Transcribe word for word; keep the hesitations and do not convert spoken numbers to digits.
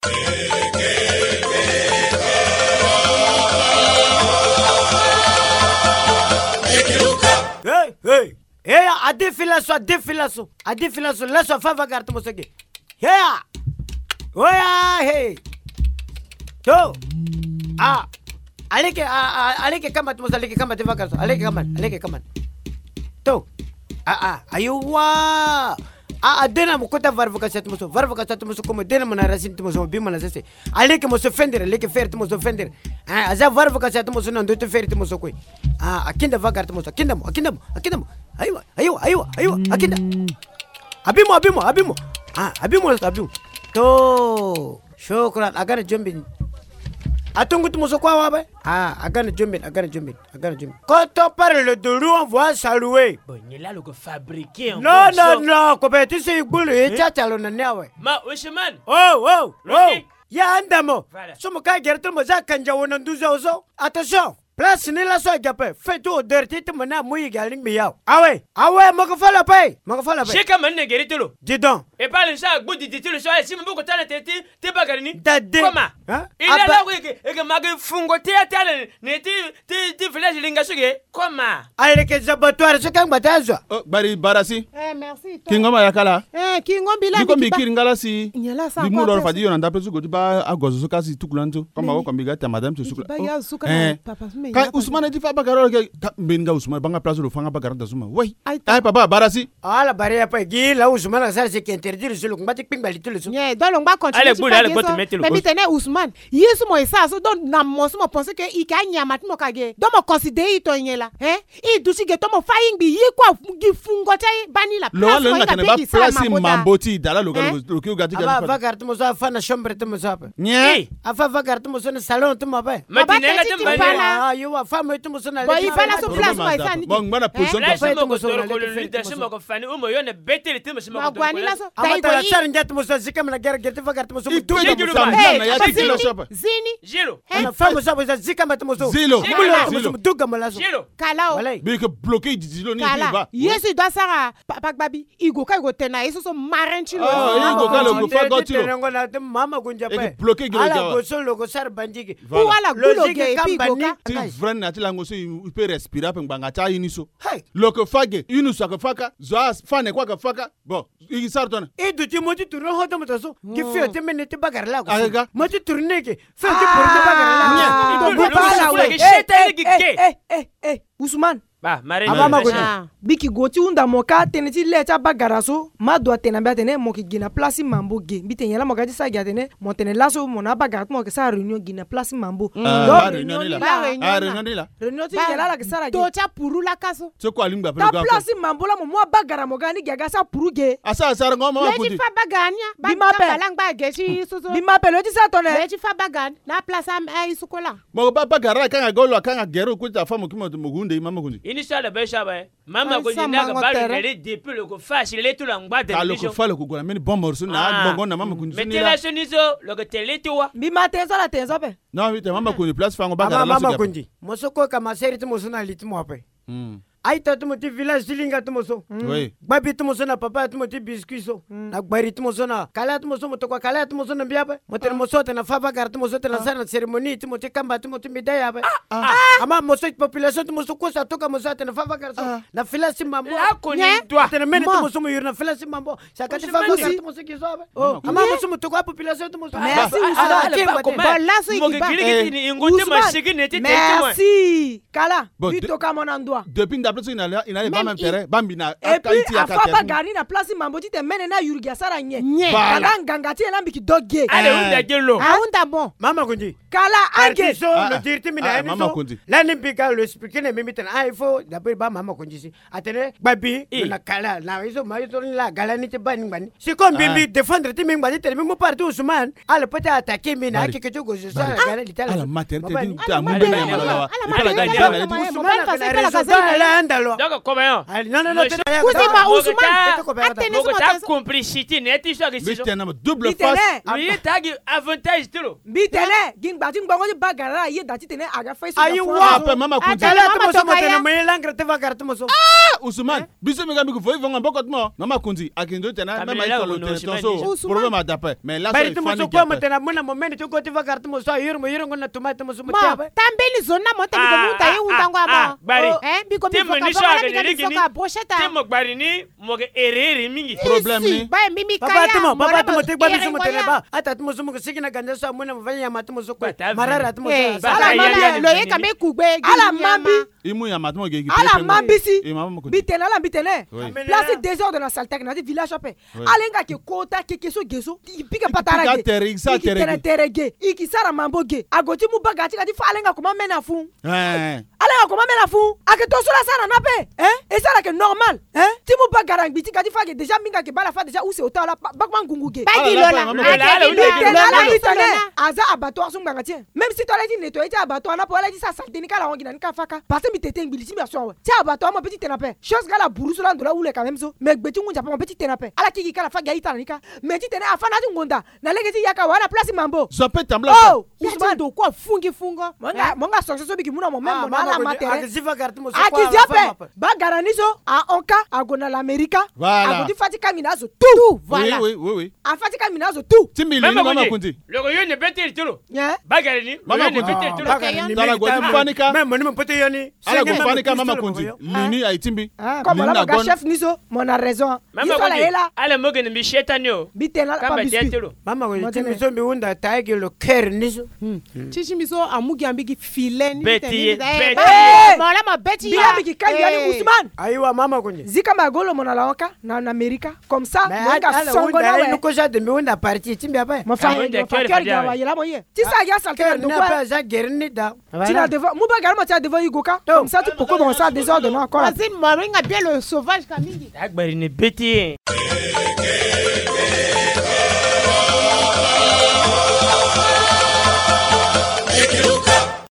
Hey, hey, hey, a défilaço, a défilaço, a défilaço, lá só fava garto moço aqui. Hey, oya, hey, to, ah, ali que, ah, ali que cama, moço, ali que cama, te vai garto, ali que cama, ali que cama, to, ah, ah, ayo wa. Ah, adena mo kota varvo kasat mo so varvo kasat mo so como dena mo na rasin mo so bima na sese ale que mo so fender ale que fer mo so fender ah aza varvo kasat mo so não do te fer mo so koi ah akinda vagar mo so akinda mo akinda mo akinda mo ayo ayo ayo ayo akinda abimo abimo abimo ah abimo abimo to shukran agana jombi atungu tu mo so kwa wabe ah agana jombi agana jombi agana jombi quand on parle de loup on voit saluer bon il a le fabriqué en non non non ko be tu sei gulu e chacha lo na newe ma wishiman oh oh oh ya andamo Voilà. sumu ka gertu mo za kanja wona nduza ozo attention place ni la so gape fait tout dirty tu mona muyi galing miyaw awe awe mo ko fala pay mo ko fala pay sheka man ne geritolo dis donc et pas le chat goût dit le chat si mbo ko tana tete te bagarini Dade. comment Hein? il est là que que magi fungo te atale ne ti ti ti village linga suge comment ayre ke zabatoire so kan batazo Oh, bari barasi. Eh, merci. toi. Kingoma yakala. Eh, kingo bila Niko bikiba. mikiri ngala si. Nyala sa Bimu kwa lor pesa. fadi yona ndape suko ba agozo suka si tukulanto. Kama wako mbiga ta madame tu sukula. Bikiba ya suka na papa sume. Kai Usman ti fa bagaro ke benga Usman banga place do fanga bagaro da suma. Wai. Ai, Ai papa barasi. ala bare pa gi la usmana sa se ki interdire so lo ngati pingbali tu so Yeah, donc on va continuer. Allez, tu boule, fais allez, bien botte, ça. mettez-le. Mais mitene Ousmane, yesu mo isa so don na mo so mo pense que i ka nyama mo kage. Do mo considérer ito nyela, hein? I dusi ge to mo flying bi yi kwa gi fungo tai bani la Lo place lo mo ngata ika ne ba pe sa place maboda. mamboti dala lo Eh? lo ki ugati aba ga. vagar tu mo so afana chambre tu mo so apa Nye. afa vagar tu mo so na salon tu mo ba ma Baba, tinenga teti te timpana. mbani ah yo wa femme tu mo so na Bon, il fallait son place mo isa ni. Bon mana position la ka. Fais shimo ton ko mozo, toro la ko leke le fais lita ton shimo mozo. ko fani umo yone betele te mo shimo ko Magwani la so. ama Tai ta go sar yi. njat mo so zika na ger ger tu vagar tu mo so I tu Jigi da Ruba. musam Eh, na ya papa ti kilo Zini. shop. Zini. Jilo ana femme so ba zika ma tu mo so Zilo. zilo duga mo so Jilo Kala o. walai Bi ke bloquer di zilo ni Kala. ba. Yesu do sara papa babi. Igo ka go tena yesu so marin chilo. Ah, Igo ka lo go fa go tilo. tenengo na te mama kunja E pa ke bloquer gilo ala jawa. go so lo go sar banjigi Ou ala gulo ge Logique e pi kamba go ni- ka. Ti vrani na ti lango so il peut respirer pe nganga cha yini so. hey Lo ke fage yinu so ke faka zo as fane kwa ke faka. Bon, i sar ton. e du ti mo ti turno ho to mo so ki fe te men te bagar la go Aga. mo ti turne ke fe te por te bagar la Ah, go Ido bala we. eh, eh, eh, eh, Ousmane, ba mare Ama ni ma biki goti unda moka tene ti lecha bagaraso, ma do tena ba tene mo ki gina place mambo ge. Bi tene la mo gaji sa ga tene, mo tene laso mo na bagarat mo ke sa réunion gina place mambo. Ah, réunion ni la. Ba réunion Ah, na. réunion ni la. Réunion ti Ba- yela la ke sa la ge. To cha puru la kaso. So ko alimba pe Ta go. place mambo la mo mo bagara mo gani gaga sa puru ge. Asa sar ngo mama Leji kudi. fa bagania. Ba Bi ma pe. balang ba ge shi so so. Bi ma pelo ti sa tone. Leji fa bagan na place am ai sukola. Mo ba bagara kanga golo kanga gero ku ta famu kimo mo gunde mama kundi. initial de besha ba mama Ay, ko sa jinda ka mango ba tere. le depuis le ko fashi le tout la ngba Ka lo ko television fa lo ko gola meni bon morceau na bongo na mama kundi. mais télé nizo le ko télé to wa Bi ma tenso la tenso pe. Non, oui, mama kundi place fango ama bagara la mama so. kunji mo so ko kama seri tu mo so na lit mo pa Hmm. ai ta tu mo ti village silinga tu mo so Oui. babi tu mo so na papa tu mo ti biscuit so na gbari tu mo so na kala tu mo so mo to kwa kala tu mo so na biaba mo te mo so te na fa bagar tu mo so te na sana ceremony tu mo ti kamba tu mo ti midaya ba ama mo so population tu mo so ko sa to ka mo so te na fa bagar so na village mambo la ko ni Nye. toi te na mene tu Ma. mo so mo yur na village mambo sa ka ti Mo fa si bagar mani. tu mo so ki so ba oh ama mo so mo to kwa population tu mo so Merci, Ah, Ousmane. ah, ah, Bon, là, so mo il ke va. gili ni ngote ma Ousmane, shigi ne te te moi merci. Kala, Bon, bi de- to ka mon endroit. Depuis ndaple so ina ina ba Même même il- terrain bambi na Et puis, akaiti a fa akate. bagari na place mambo ti te mene na yurgi asara nye. Nye. Voilà. Kala nganga ti la biki doge. ale unda gelo Ah unda bon. mama kunji Kala Parti ange. so Ah, lo dirti mina ah, ani mama so kundi. la ni bika lo expliquer ne mimi tena ai fo da pe ba mama kunji si atene babi Eh. na kala na iso ma iso la gala ni te bani bani si kon bimbi défendre ti mingi bani tene mi mo parti Ousmane ala peut attaquer mina Bari. ki ke jogo so la Bari. gala litala Ala maternité Mabani. din ta Ala mu mabani. bena ya malawa. Ala Ipala mabani. ga Ala jana mabani. di. Mo Ousmane ban ka kase na pela réseau kase da ina. la andalo donc comment ali non non non Mo te so- ya Kusi ma Mo Ousmane. ta- ko Atene mo ko so ta ma complicité ne ti so ke Mi si tena double Bi face. tene. lui tagi avantage telo Bi tene. Gin ngbaji ngbango di bagara ye dati tene aga fa isu Ayi da wa. fo. Apa mama kunti. Tala Mama tu muso mo toka tena ya. mo langre te va gartu muso. Ah, Usman, biso mi gambi ko foi vonga bokot mo. Mama kunti akindo tena Kamela mama ikolo uno, te Usman, so Usman. problème adape. Mais là Bari so tu fani muso ko mo tena mo na momento tu ko te va gartu muso yiro mo yiro ngona tomate muso mo Mo, tia. tambeni zona mo te Ah, biko muta ah, ye untango ah, ah, abo. Bari. Eh, biko mi Timu foka ni foka shaga na bika ni mi ligini. foka bosheta. Timo gbarini moge erere mingi. Problème ni. Ba mimi kaya. Papa tu mo, papa tu mo mo te gba biso mo erengoya. tena ba. Ata tu muso mo sigina ganda so mo na mo vanya matu muso ko. Bata Marara tu muso. Eh, Ba- ala ba- mama ya- ya- lo ye ya- kame kugbe. Ala gini mambi. yama. Imu ya matmo ge gi. Ala mambisi. E mama kunti. Bitene ala bitene. Oui. Place désordre na saltek na di village ape. Alenga ke kota ke keso geso. Ipika patara Ipika ge. teri, sa Iki teri tere ge. tere ge. Iki sara mambo ge. Agoti mu bagati ka di fa alenga kuma mena fun. Eh. Alenga kuma mena fun. Ake to sura sara na pe. Eh? Et ça là que normal. Hein? Timu bagara biti ka di fa ge déjà minga ke bala fa déjà où c'est autant là bakman gungu ge. Bagi Ala, lola. mama, Ake ala, bino. ala, Bitene ala, ala ala, bitene. Solona. Aza abattoir sum banga tiens. Même si toi là dit nettoyer abattoir na pour aller dit ça salté ni kala ongi na ni ka faka. Parce que bitete ngbilisi mi aso. Ti abattoir mo petit tenape. Chose gala burusu la ndola ule quand même so. Mais gbeti ngunja pa mo petit tenape. Ala kiki kala fa ga ita na nika. Mais ti tene afana ti ngonda. Na legeti yaka wana place mambo. Zope tambla. Oh, Usman Usman. do ko fungi fungo. Monga monga sonso so biki muna mo même mo na la matere. Akiziva gartu muso. Akiziape. Ba garanizo a onka agona l'América. Voilà. Agodi fatika minazo tout. Voilà. Oui, oui, oui. A fatika minazo tout. Timili Mama mama kunti. kunti. Loko yo ne bete tolo. Yeah. Bagarini. Mama Yo ne kunti. bete tolo. Bagarini. Tala godi fanika. Même mo pote yoni. Ala go fanika mama kunti. Lini ay timbi. Ah, comme Lini là, na mon chef Niso, mon a raison. Mama Niso la kunti. est là. Ale moge ne bishetani yo. Bitena Kamba pas dia biscuit. tolo. Mama ko Mo ti tene. miso mi unda taigi lo ker niso. Chichi miso amugi ambigi filen. Beti ye, beti ye. Mola ma beti Bila biki kangi yani Ousmane. Ayiwa mama kunye. Zika magolo mon la onka na na America. Comme ça, mon gars songo na unda we. nuko ja de mi unda parti timbi apa. Mon frère, Kamba dia mon frère, kere gars fadia. wa yela moye. Ti sa ya salte Ker no na quoi. pa ja gerni da. Tu l'as devant, Mouba garma tu as devant Igoka. Comme ça tu peux comme ça désordre non encore. Vas-y, moringa bien le sauvage kamingi. Agbarini bete.